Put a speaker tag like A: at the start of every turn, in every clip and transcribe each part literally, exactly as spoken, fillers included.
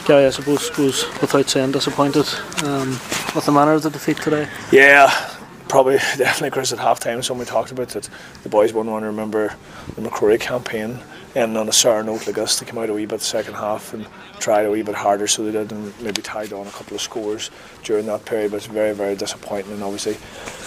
A: Gary, I suppose goes without saying disappointed um, with the manner of the defeat today.
B: Yeah, probably definitely, Chris, at half time somebody talked about that the boys wouldn't want to remember the McCrory campaign and on a sour note like this. They came out a wee bit the second half and tried a wee bit harder, so they did, and maybe tied on a couple of scores during that period, but it's very, very disappointing. And obviously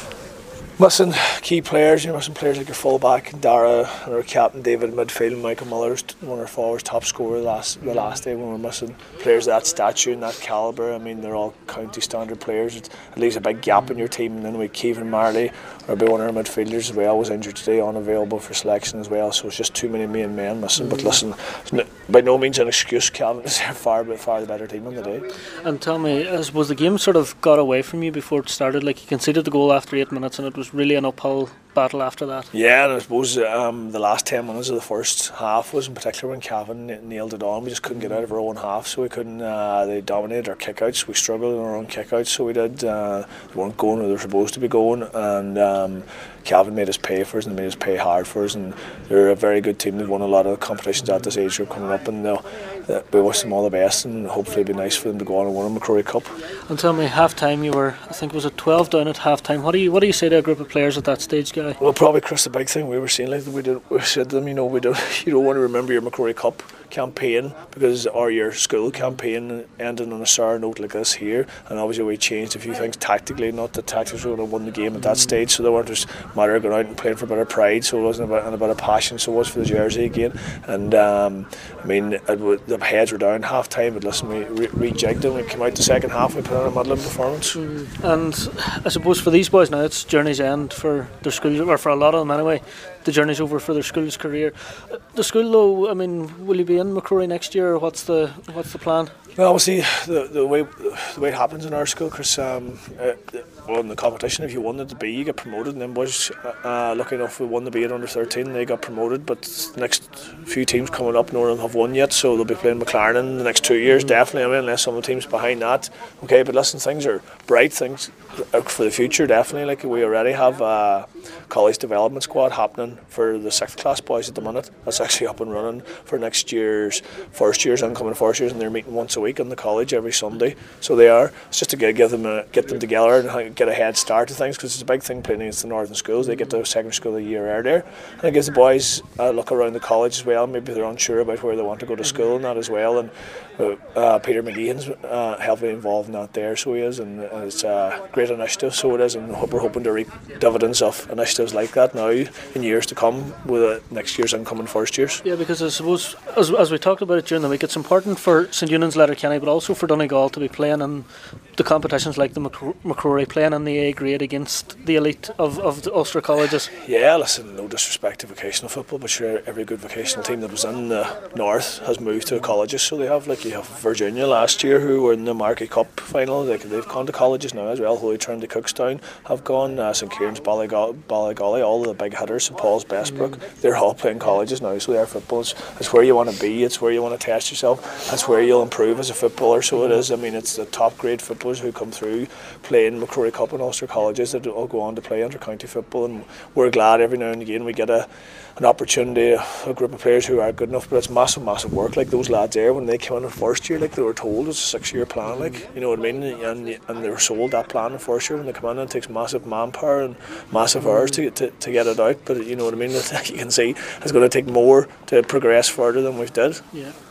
B: missing key players, you're missing players like your fullback Dara and our captain David midfield, Michael Miller's one of our forwards top scorer last the last day. When we're missing players of that stature and that calibre, I mean they're all county standard players. It leaves a big gap in your team. And then we Kevin Marley, or one of our midfielders as well, was injured today, unavailable for selection as well. So it's just too many main men missing. Mm. But listen, by no means an excuse. Calvin is far but far the better team on the day.
A: And tell me, I suppose the game sort of got away from you before it started. Like you conceded the goal after eight minutes, and it was really an uphill battle after that.
B: Yeah, and I suppose um, the last ten minutes of the first half was in particular when Cavan nailed it on. We just couldn't get out of our own half, so we couldn't. Uh, they dominated our kickouts. We struggled in our own kickouts, so we did. Uh, they weren't going where they were supposed to be going, and um, Cavan made us pay for us and made us pay hard for us. And they're a very good team. They've won a lot of competitions at this age group coming up, and they'll, uh, we wish them all the best. And hopefully, it'll be nice for them to go on and win a McCrory Cup.
A: And tell me, half time you were, I think, was it twelve down at half time? What do you what do you say to a group of players at that stage, Guy?
B: Well, probably, Chris, the big thing we were saying, like we did, we said to them, you know, we don't, you don't want to remember your McCrory Cup campaign because or your school campaign ending on a sour note like this here. And obviously we changed a few things tactically, not that tactics were going to win the game at that stage, so they weren't just a matter of going out and playing for a bit of pride, so it wasn't about, and a bit of passion, so it was for the jersey again. And um, I mean it, it, the heads were down half time, but listen, we re- rejigged them. We came out the second half, we put on a muddling performance.
A: Mm. And I suppose for these boys now it's journey's end for their schools, or for a lot of them anyway. The journey's over for their school's career. The school though, I mean, will you be in McCrory next year, or what's the what's the plan?
B: Well, obviously the the way the way it happens in our school, Chris, um, uh, well, in the competition, if you won the B, you get promoted, and then boys, uh, lucky enough, we won the B at under thirteen, they got promoted. But the next few teams coming up, none of them have won yet, so they'll be playing McLaren in the next two years, mm-hmm. definitely. I mean, unless some of the teams behind that. Okay, but listen, things are bright, things for the future, definitely. Like we already have a college development squad happening for the sixth class boys at the minute. That's actually up and running for next year's first years, incoming first years, and they're meeting once a week in the college every Sunday. So they are. It's just to get give them a, get them together and get a head start to things, because it's a big thing playing against the northern schools. They get to secondary school a year earlier, and it gives the boys a look around the college as well. Maybe they're unsure about where they want to go to school and that as well. And uh, uh, Peter McGeehan's uh, heavily involved in that there, so he is, and uh, it's a great initiative. So it is, and we're hoping to reap dividends of initiatives like that now in years to come with uh, next year's incoming first years.
A: Yeah, because I suppose as, as we talked about it during the week, it's important for St Eunan's, Letterkenny, but also for Donegal to be playing in the competitions like the McCrory, playing in the A grade against the elite of, of the Ulster colleges.
B: Yeah, listen, no disrespect to vocational football, but sure, every good vocational team that was in the north has moved to colleges. So they have, like you have Virginia last year, who were in the Marquee Cup final. They, they've gone to colleges now as well. Holy Trinity Cookstown have gone, uh, St Kieran's, Ballygolly, Ballygolly, all the big hitters, St Paul's, Bestbrook, mm. they're all playing colleges now. So their football is, it's where you want to be, it's where you want to test yourself, that's where you'll improve as a footballer. So it is, I mean, it's the top grade footballers who come through playing McCrory Cup and Ulster colleges that will go on to play inter-county football, and we're glad every now and again we get a an opportunity, a group of players who are good enough. But it's massive massive work. Like those lads there, when they came in the first year, like they were told it's a six year plan, like, you know what I mean, and and they were sold that plan the first year. When they come in, it takes massive manpower and massive hours to, to, to get it out, but you know what I mean, you can see it's going to take more to progress further than we've did.
A: Yeah.